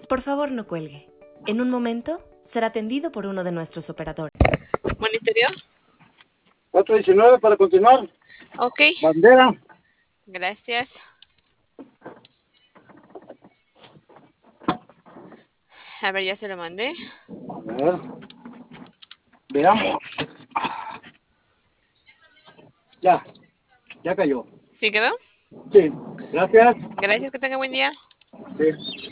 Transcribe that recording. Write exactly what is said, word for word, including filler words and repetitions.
Por favor, no cuelgue. En un momento será atendido por uno de nuestros operadores. Monitoreo. cuatro diecinueve para continuar. Ok, Bandera. gracias. A ver, ya se lo mandé. A ver. Veamos. Ya. Ya cayó. ¿Sí quedó? Sí. Gracias. Gracias, que tenga buen día. Sí.